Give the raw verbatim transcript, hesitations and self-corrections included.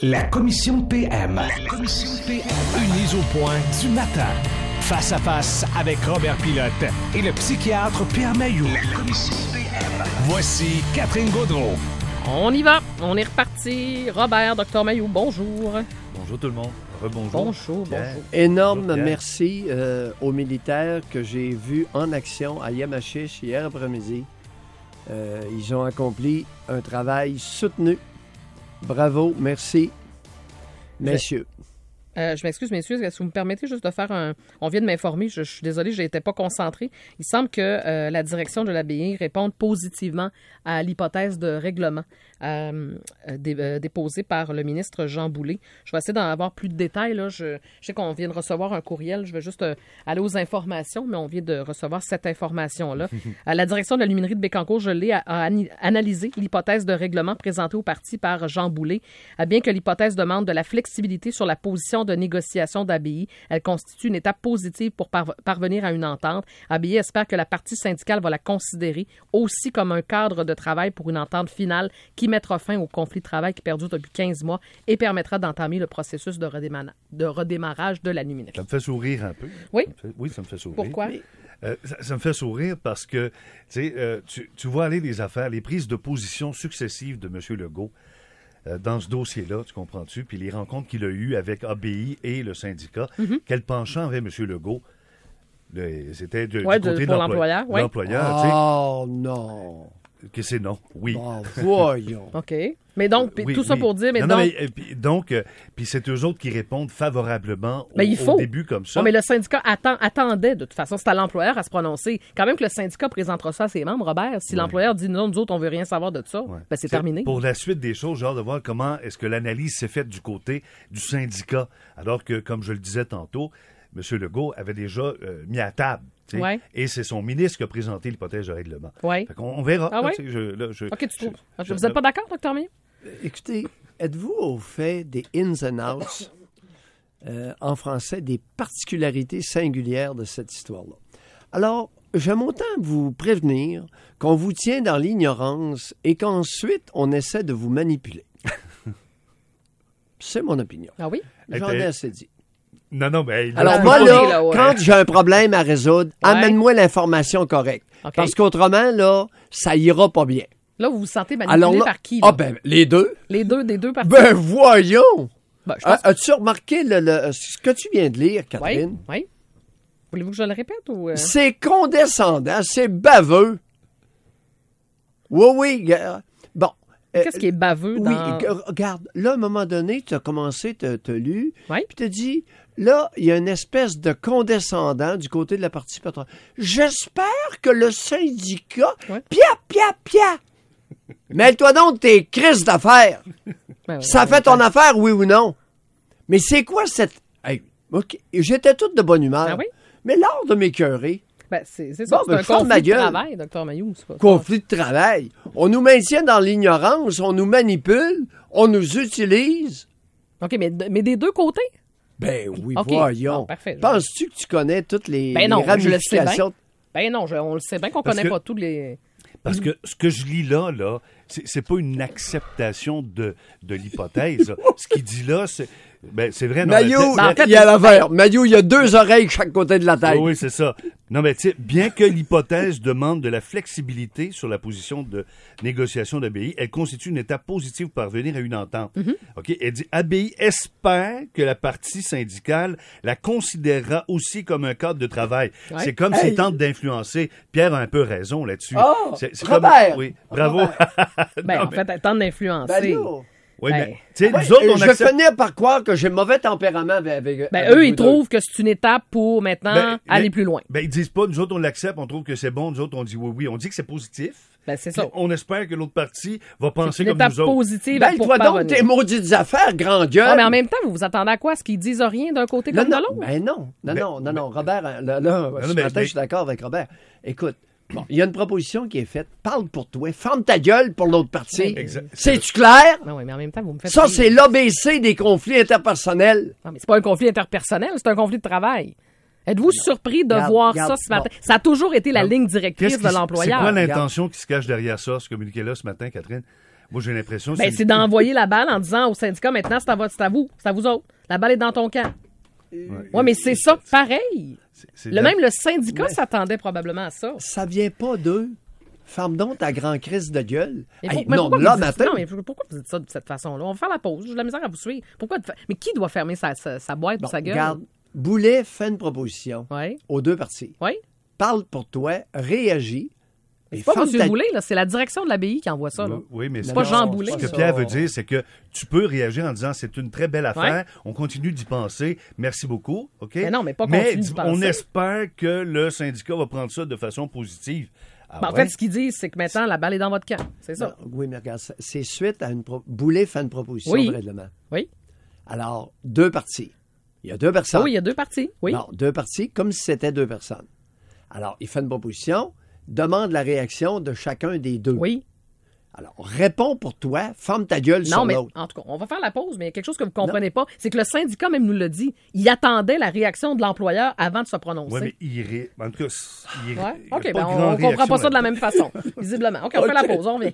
La commission P M. La commission P M. Une mise au point du matin. Face à face avec Robert Pilote et le psychiatre Pierre Mailloux. La commission P M. Voici Catherine Gaudreault. On y va. On est reparti. Robert, docteur Mailloux, bonjour. Bonjour tout le monde. Rebonjour. Bonjour, Pierre. bonjour. Énorme Bonjour, Pierre. merci euh, aux militaires que j'ai vus en action à Yamachiche hier après-midi. Euh, ils ont accompli un travail soutenu. Bravo, merci, messieurs. Euh, je m'excuse, messieurs, est-ce que vous me permettez juste de faire un... On vient de m'informer, je, je suis désolée, je n'étais pas concentrée. Il semble que euh, la direction de l'A B I réponde positivement à l'hypothèse de règlement euh, dé, euh, déposée par le ministre Jean Boulet. Je vais essayer d'en avoir plus de détails. Là. Je, je sais qu'on vient de recevoir un courriel. Je vais juste euh, aller aux informations, mais on vient de recevoir cette information-là. À la direction de la luminerie de Bécancour, je l'ai a, a analysé l'hypothèse de règlement présentée au parti par Jean Boulet. Bien que l'hypothèse demande de la flexibilité sur la position de négociation d'A B I, elle constitue une étape positive pour par- parvenir à une entente. A B I espère que la partie syndicale va la considérer aussi comme un cadre de travail pour une entente finale qui mettra fin au conflit de travail qui perdure depuis quinze mois et permettra d'entamer le processus de, redéma- de redémarrage de la luminerie. Ça me fait sourire un peu. Oui? Ça me fait- oui, ça me fait sourire. Pourquoi? Euh, ça, ça me fait sourire parce que, tu sais, euh, tu, tu vois aller les affaires, les prises de position successives de M. Legault euh, dans ce dossier-là, tu comprends-tu? Puis les rencontres qu'il a eues avec A B I et le syndicat, Mm-hmm. quel penchant avait M. Legault? Le- c'était de, Ouais, du de- côté pour de l'employ- l'employeur, ouais. l'employeur, tu sais, Oh non! que c'est non, oui. Bon, voyons. OK. Mais donc, puis Oui, tout ça oui. pour dire, mais non, donc... non, mais, euh, puis, donc, euh, puis c'est eux autres qui répondent favorablement au, Mais il faut. au début comme ça. Non, mais le syndicat attend, attendait, de toute façon, c'est à l'employeur à se prononcer. Quand même que le syndicat présentera ça à ses membres, Robert, si Ouais. l'employeur dit non, nous autres, on veut rien savoir de ça, Ouais. ben c'est terminé. Pour la suite des choses, j'ai hâte de voir comment est-ce que l'analyse s'est faite du côté du syndicat. Alors que, comme je le disais tantôt, M. Legault avait déjà euh, mis à table. tu sais, Ouais. Et c'est son ministre qui a présenté l'hypothèse de règlement. Oui. Fait qu'on- on verra. Ah là, ouais? tu sais, je- là, je- OK, tu je- trouves. je- Vous n'êtes pas d'accord, docteur Mailloux? Écoutez, êtes-vous au fait des ins and outs, euh, en français, des particularités singulières de cette histoire-là? Alors, j'aime autant vous prévenir qu'on vous tient dans l'ignorance et qu'ensuite, on essaie de vous manipuler. C'est mon opinion. Ah oui? J'en ai assez dit. Non, non, mais... Alors Là, moi, on là, est là, ouais. quand j'ai un problème à résoudre, amène-moi l'information correcte. OK. Parce qu'autrement, là, ça ira pas bien. Là, vous vous sentez manipulé Alors là, par qui? Là? ah ben, les deux. Les deux, des deux parties? Ben voyons! Ben, je A- pense... As-tu remarqué le, le- ce que tu viens de lire, Oui, Catherine? oui. Voulez-vous que je le répète ou... euh? C'est condescendant, c'est baveux. Oui, oui. euh, Bon. euh, Qu'est-ce qui est baveux Oui, dans... g- regarde, là, à un moment donné, tu as commencé, tu as lu, Oui. puis tu as dit, là, il y a une espèce de condescendant du côté de la partie patronale. J'espère que le syndicat, Ouais. pia, pia, pia, mêle-toi donc de tes crises d'affaires. Ben, Ça ouais, fait ton ouais. affaire, oui ou non? Mais c'est quoi cette... Hey, OK, j'étais toute de bonne humeur. Ah oui? Mais l'art de m'écœurer, Ben, c'est c'est ça, Bon, c'est ben, un je ferme ma conflit de gueule. travail, docteur Mailloux. c'est pas- conflit de travail, on nous maintient dans l'ignorance, on nous manipule, on nous utilise. OK, mais, mais des deux côtés? Ben oui, OK. voyons. Bon, parfait. Penses-tu que tu connais toutes les, Ben non, les je le sais ramifications? Ben non, je- on le sait bien qu'on Parce connaît que- pas tous les... Parce que ce que je lis là, là, c'est, c'est pas une acceptation de, de l'hypothèse. là. Ce qu'il dit là, c'est, ben, c'est vrai. non, Maillot, mais- Ben, en fait, il y a l'affaire. Maillot, il y a deux oreilles de chaque côté de la tête. Oui, oui, c'est ça. Non, mais tu sais, bien que l'hypothèse demande de la flexibilité sur la position de négociation d'A B I, elle constitue une étape positive pour parvenir à une entente. OK? Elle dit A B I espère que la partie syndicale la considérera aussi comme un cadre de travail. Ouais. C'est comme Hey. s'il tente d'influencer. Pierre a un peu raison là-dessus. Oh, c'est, c'est Robert! Comme... Oui, bravo. Ben, Non, en mais- fait, tente d'influencer. Ben là. oui, ben, mais, tu sais, Ouais, nous autres, on je accepte... finis par croire que j'ai mauvais tempérament avec, avec Ben, avec eux, vous ils deux. trouvent que c'est une étape pour maintenant Ben, aller mais- plus loin. Ben, ils disent pas, nous autres, on l'accepte, on trouve que c'est bon, nous autres, on dit oui, oui. On dit que c'est positif. Ben, c'est Puis ça. on espère que l'autre partie va C'est penser une comme étape nous autres. positive Ben, pour toi donc, parvenir. tes maudites affaires, grand gueule. Ah, mais en même temps, vous vous attendez à quoi? À ce qu'ils disent rien d'un côté Non, comme non, de l'autre? ben non, non, Ben, non, non, non, Robert, hein, là, là ce mais- matin, mais- je suis d'accord avec Robert. Écoute, bon, il y a une proposition qui est faite. Parle pour toi. Ferme ta gueule pour l'autre partie. Exact. C'est-tu clair? Non, oui, mais en même temps, vous me faites... Ça, rire. c'est l'A B C des conflits interpersonnels. Non, mais c'est pas un conflit interpersonnel, c'est un conflit de travail. Êtes-vous surpris de Regarde, voir regarde, ça ce matin? bon. Ça a toujours été la Non. ligne Qu'est-ce directrice qui- de l'employeur. C'est quoi l'intention qui se cache derrière ça, ce communiqué-là, ce matin, Catherine? Moi, j'ai l'impression... Ben, c'est d'envoyer la balle en disant au syndicat, maintenant, c'est à, votre, c'est à vous, c'est à vous autres. La balle est dans ton camp. Oui, ouais, mais c'est ça, pareil. C'est, c'est le, la... Même le syndicat mais... s'attendait probablement à ça. Ça vient pas d'eux. Ferme donc ta grande crise de gueule. Mais pour, hey, mais non, là, matin... non, mais pourquoi vous dites ça de cette façon-là? On va faire la pause. J'ai de la misère à vous suivre. Pourquoi? Mais qui doit fermer sa, sa, sa boîte bon, ou sa gueule? Regarde, Boulet fait une proposition ouais. aux deux parties. Oui. Parle pour toi, réagis. C'est pas M. Ta... Boulet, là, c'est la direction de l'A B I qui envoie ça. Là. Oui, mais c'est pas Jean Boulet. Ce que Pierre veut dire, c'est que tu peux réagir en disant c'est une très belle affaire, ouais. on continue d'y penser, merci beaucoup, OK? Mais non, mais pas mais continue d'y penser. On espère que le syndicat va prendre ça de façon positive. Ah ben, ouais? En fait, ce qu'ils disent, c'est que maintenant, la balle est dans votre camp. C'est ça. Non, oui, mais regarde, c'est suite à une... Pro... Boulet fait une proposition oui. de règlement. Oui. Alors, deux parties. Il y a deux personnes. Oui, il y a deux parties. Oui. Non, deux parties, comme si c'était deux personnes. Alors, il fait une proposition, demande la réaction de chacun des deux. Oui. Alors, réponds pour toi, ferme ta gueule non, sur mais, l'autre. En tout cas, on va faire la pause, mais il y a quelque chose que vous ne comprenez non. pas, c'est que le syndicat même nous l'a dit. Il attendait la réaction de l'employeur avant de se prononcer. Oui, mais il ré... En tout cas, il ouais? OK, ben on ne comprend pas ça de la même façon, visiblement. OK, on okay. fait la pause, on revient.